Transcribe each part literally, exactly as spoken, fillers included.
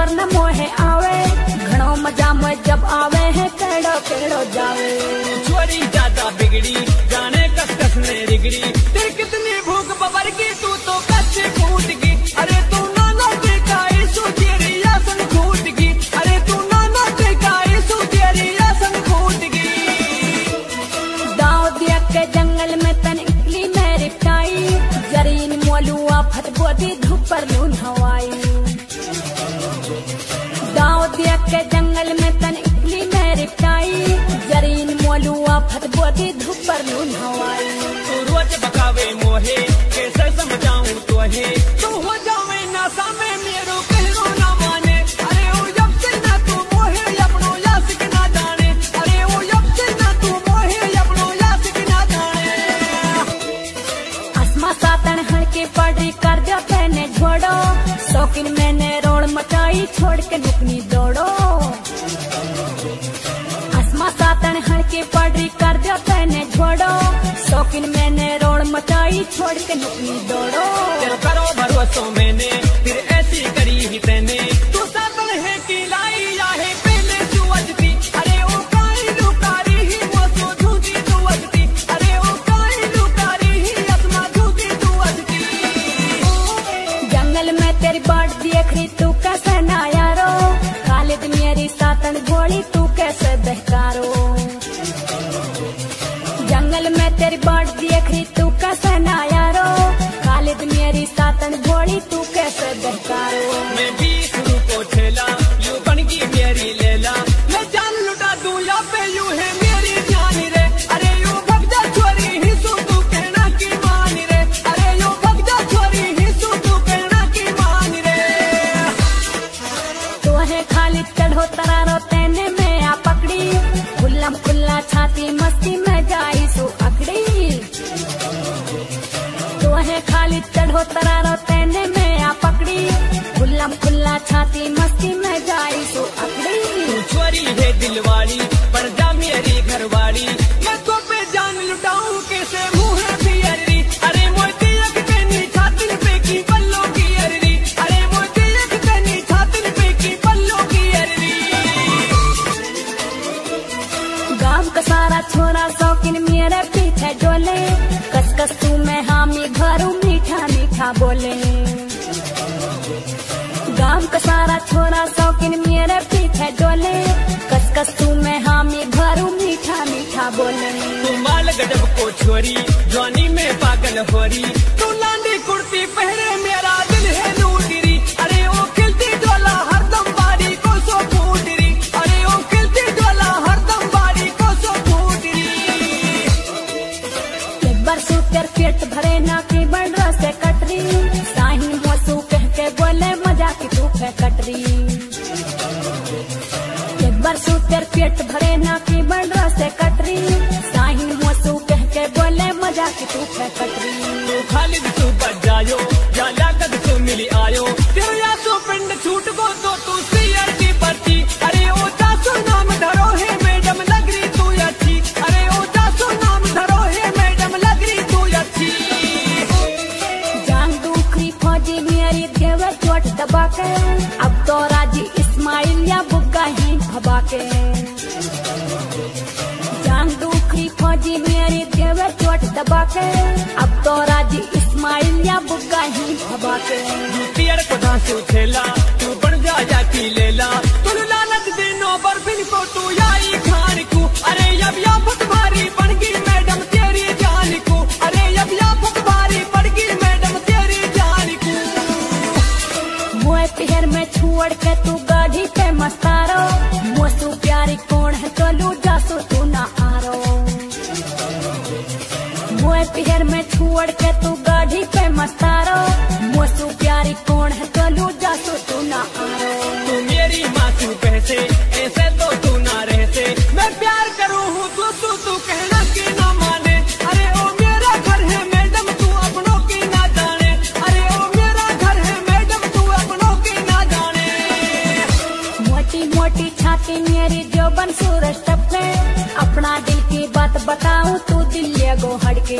पर न मोहे आवे, घणो मजा में जब आवे है केड़ो केड़ो जावे। छोरी ज्यादा बिगड़ी जाने कस कस ने रिगड़ी, तेरी कितनी भूख बबर की तू तो कच्चे फूट की। अरे तू नाना देखा इसु तेरी आसन फूट की, अरे तू नाना देखा इसु तेरी आसन फूट की। दाव दिया के जंगल में तन इकली मेरी टाई, जरीन मोलुआ फट बोदी धूप पर लून हवाई। दाव दिया के जंगल में तन इकली मेरी टाई, जरीन मोलुआ फट बोदी धूप पर लून हवाई। तू रोज बकावे मोहे कैसे समझाऊं तो है, तू हो जावे ना सामे मेरो कहरो ना माने। अरे ओ जब से ना तू मोहे अपनो यासिक ना जाने, अरे ओ जब से ना तू मोहे अपनो यासिक ना जाने। आसमा सातन हड़के पड़ी कर दो तेने छोड़ो, शौकीन मैंने रोड मचाई छोड़ के नुकनी दौड़ो। आसमा सातन हड़के पड़ी कर दो तेने छोड़ो, शौकीन मैंने रोड मचाई छोड़ के नुकनी दौड़ो। तेरा करो भरोसो मैंने फिर ऐसी करी ही तेने, तू सातन है कि लाई या है पहले तू अजती। अरे ओ काई लुकारी ही मोसो झूठी तू अजती, अरे ओ काई लुकारी ही आसमा झूठी तू अजती। जंगल में तेरी बाट देख रही तू कैसे ना यारो, खालिद मेरी सातन घोड़ी तू कैसे बहकारो। जंगल में तेरी बाट देख रही तू कैसे ना यारो, खालिद मेरी सातन घोड़ी तू कैसे बहकारो। मैं भी शुरू को ठेला यू बन गई मेरी लैला, मैं जान लुटा दूं या पे यू है मेरी जान रे। अरे यू भग जा छोरी ही सू तू कहना की मान रे, अरे यू भग जा छोरी ही सू तू कहना की मान रे। तो है खाली चढ़ो तरारो तेने में आ पकड़ी, खुल्लम खुल्ला छाती मस्ती में जाई सो अकड़ी। तो है खाली चढ़ो तरारो तेने में आ पकड़ी, खुल्लम खुल्ला छाती मस्ती में जाई सो अकड़ी। तू छोरी है दिलवाली पर जा मेरी घरवाली, मैं तो पे जान लुटाऊं कैसे मुंह है पियरी। अरे मोती एक तेनी छातिन पे की पल्लो की अररी, अरे मोती एक तेनी छातिन पे की पल्लो की अररी। गांव का सारा छोरा शौकीन मेरे पीछे डोले, कस कस तू मैं हामी घरू मीठा मीठा बोले। गांव का सारा छोरा शौकीन मेरे पीछे डोले, कस कस तू मैं हामी घरू मीठा मीठा बोले। तू माल गजब को छोरी जवानी में पागल होरी, तू लांडी कुर्ती पहरे मेरा दिल है लूटरी। अरे ओ खिलती ज्वाला हरदम बारी को सो फूटरी, अरे ओ खिलती ज्वाला हरदम बारी को सो फूटरी। एक बार सू तेर पेट भरे ना की बन से कटरी, साही मोसू कह के बोले मजा की तू फे कटरी। एक बार सू तेर पेट भरे ना की बन से कटरी, साही मोसू कह के बोले मजा की तू फे कटरी। तू खालिद तू बच जायो या लागत तू मिली आयो, तेरा तो पिंड छूट को तो तू सीआर की पर्ची। अरे ओ दासू नाम धरो है मैडम लग रही तू अच्छी, अरे ओ दासू नाम धरो है मैडम लग रही तू अच्छी। जान दूखरी फौजी मेरी देवे चोट दबा के, अब तो राजी इस्माइल या बुग्गा ही भबा के। जान दूखरी फौजी मेरी देवे चोट दबा के, अब तो राजी इस्माइल या बुग्गा ही भबा के। पियर को दासू खेला तू बन जा जाती लेला, तू लालच दिनों बर्फिन को तू याई खान को। अरे अब या फुट भारी बन गई मैडम तेरी जान को, अरे अब या फुट भारी पड़ गई मैडम तेरी जान को। मोए पहर में छोड़ के तू गाड़ी पे मस्तारो, मोसू प्यारी कौन है चलू जासू तू ना आरो। मोए पहर में छोड़ के तू गाड़ी पे मस्तारो, मोसू प्यारी कौन है चलू जासू तू ना आरो। तू मेरी मासू पैसे ऐसे तो तू ना रहते, मैं प्यार करूँ हूँ तू तू तू कहना की ना माने। अरे ओ मेरा घर है मैडम तू अपनों की ना जाने, अरे ओ मेरा घर है मैडम तू अपनों की ना जाने। मोटी मोटी छाती मेरी जो बन सूरज टपके, अपना दिल की बात बताऊं तू दिल ले गो हड़के।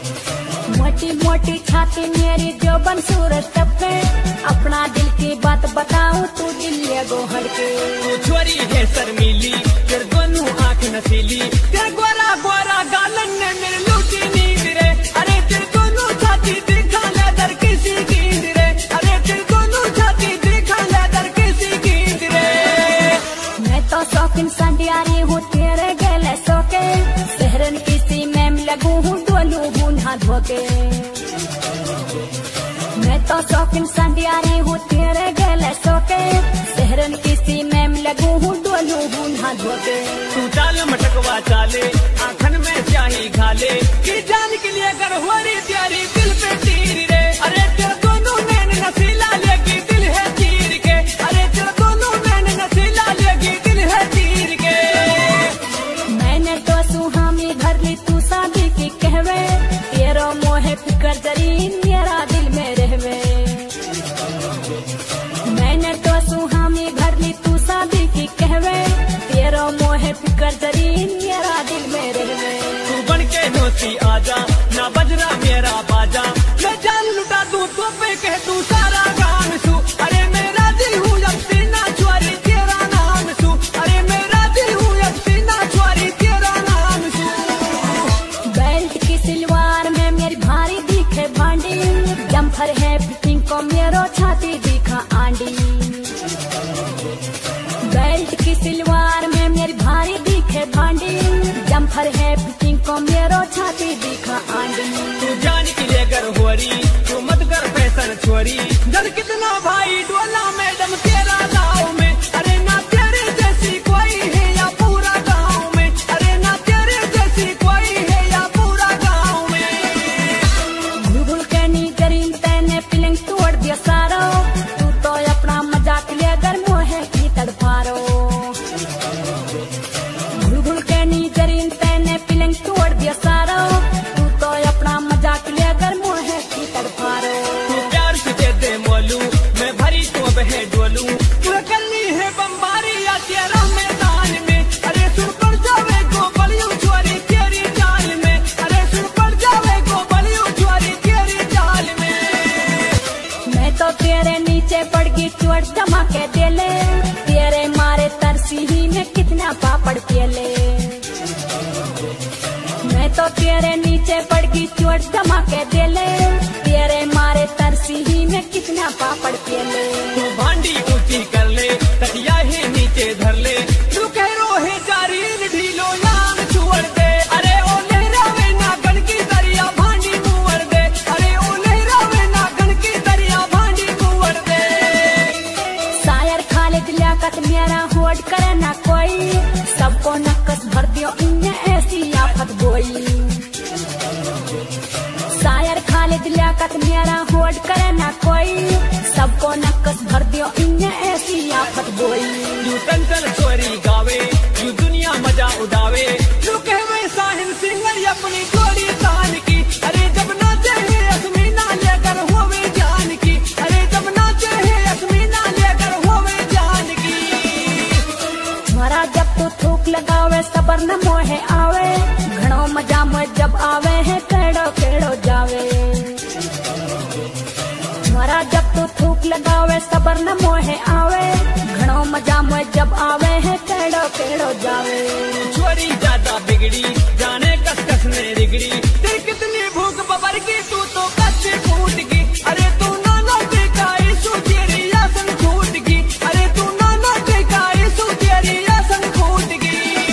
मोटी मोटी छाती मेरी जो बन सूरज टपके, अपना दिल की बात बताऊं तू दिल ये गोहड़ के। तू छोरी है शर्मीली, तेरे दोनों आँख नसीली, तेरे गोरा गोरा गालन ने मेरे लूटी नींद रे। अरे तेरे दोनों छाती दिखा लेदर किसी कींद रे। अरे तेरे दोनों छाती दिखा लेदर किसी कींद रे। मैं तो शौकीन संडियारी हूँ तेरे गले सोके, शहरन किसी में लगू हूँ डोलू हूँ नहा धोके। मैं तो शौकीन संडियारी हूँ तेरे गले सोके, शहरन किसी में लगू हूँ डोलू हूँ नहा धोके। तू चाल मटकवा चाले, आंखन में स्याही घाले, कि जान के लिए कर हो रही प्यारी दिल पे तीर रे। अरे तेरे दोनों नैन नसीला लेगी दिल है तीर के। अरे तेरे दोनों नैन नसीला लेगी दिल है तीर के। मैंने तो सुहामी भर ली तू शादी की कहवे, तेरो मोहे फिकर जरी मेरा दिल में रहवे। मैंने तो सुहामी भर ली तू शादी की कहवे, तेरो मोहे फिकर जरी मेरा दिल में रहवे। तू बन के नोती आजा, ना बजना मेरा बाजा, मैं जान लुटा दूं तो पे कह दूं सारा गान सू। अरे मेरा दिल हूँ अब सीना छुआरी तेरा नाम सू। अरे मेरा दिल हूँ अब सीना छुआरी तेरा नाम सू। बेल्ट की सिलवार में मेरी भारी दिखे भांडी, जम्फर है फिटिंग को मेरो छाती दिखा आंडी। बेल्ट की सिलवार में मेरी भारी दिखे भांडी, जम्फर है फिटिंग को मेरो छाती दिखा आंडी। तू जान के लिए कर होरी, तू मत कर फैशन छोरी, जन कितना भाई डोला मैडम तेरा गाँव में। अरे ना तेरे जैसी कोई है या पूरा गाँव में। अरे ना तेरे जैसी कोई है या पूरा गाँव में। भूल भूल के नी करीन तेने फिलिंग तोड़ दिया सारो, तू तो अपना मजाक ले कर मोहे की तड़पारो। भूल भूल के नी करीन तेने फिलिंग तोड़ दिया सारो, तू तो अपना मजाक ले कर मोहे की तड़पारो। तू प्यार से दे दे मोलू, मैं भरी तो अब है डोलू, तू करनी है बम्बारी या तेरा मैदान में। अरे सुन पड़ जावे गो बलियों चोरी तेरी जाल में। अरे सुन पड़ जावे गो बलियों चोरी तेरी जाल में। मैं तो तेरे नीचे पड़ गई चोट जमा के देले, तेरे मारे तरसी ही में कितना पापड़ पेले। मैं तो तेरे नीचे पड़ गई चोट जमा के देले, तेरे मारे तरसी ही में कितना पापड़ पेले। तू भांडी ऊंची कर ले, तकिया ही नीचे धर ले, तू कह रो है जारी ढीलो याम छोड़ दे। अरे ओ लहरावे ना गण की दरिया भांडी मुड़ दे। अरे ओ लहरावे ना गण की दरिया भांडी मुड़ दे। शायर खालिद लियाकत मेरा होड़ करे ना कोई, सबको नक्कस भर दियो इन्हें ऐसी आफत गोई। शायर खालिद लियाकत मेरा होड़ करे ना कोई, सबको नक्कस भर दियो इन्हें ऐसी आफत गोई। यू टंटन चोरी गावे, यू दुनिया मजा उड़ावे, तू कहवे साहिल सिंगर अपनी जोड़ी तान की। अरे जब नाचे है असमीना लेकर होवे जान की। अरे जब नाचे है असमीना लेकर होवे जान की। मारा जब तू थूक लगावे सबर न मोहे आवे, घणो मजा मोह जब आवे है केड़ो केड़ो जावे। मारा जब तू थूक लगावे सबर न मोहे आवे, घणो मजा मोह जब आवे है केड़ो केड़ो जावे। छोरी ज्यादा बिगड़ी, जाने कस कस ने रिगड़ी, तेरी कितनी भूख बबर की तू तो कच्चे फूट गई। अरे तू नाना देखा यीशु तेरी आसन छूट गई। अरे तू नाना देखा यीशु तेरी आसन छूट गई।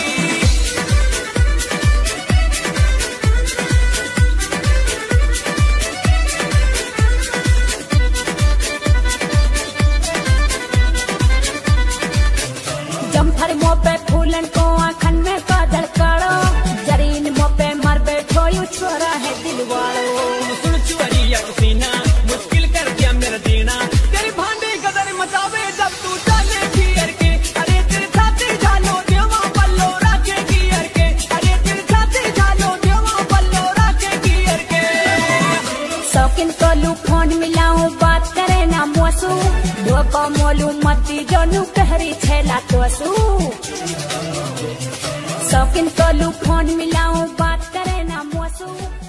जम्फर मोपे फूलन को आखन में काजल काड़ो, जरीन मोपे मर बैठो यू छोरा है दिल वालो। सुन चुअरी पसीना, मुश्किल कर दिया मेरा जीना, तेरी भांडी गदर मचावे जब तू चले फिर के। अरे तेरी छाती झालो देवा पल्लो राखे गियर के। अरे तेरी छाती झालो देवा पल्लो राखे गियर के। शौकीन को लू फोन मिलाऊं बात करे ना मोसू, धोको मोलू मती जोनू कहरी छेला तोसू। शौकीन को लू फोन मिलाऊं बात करे ना मोसू।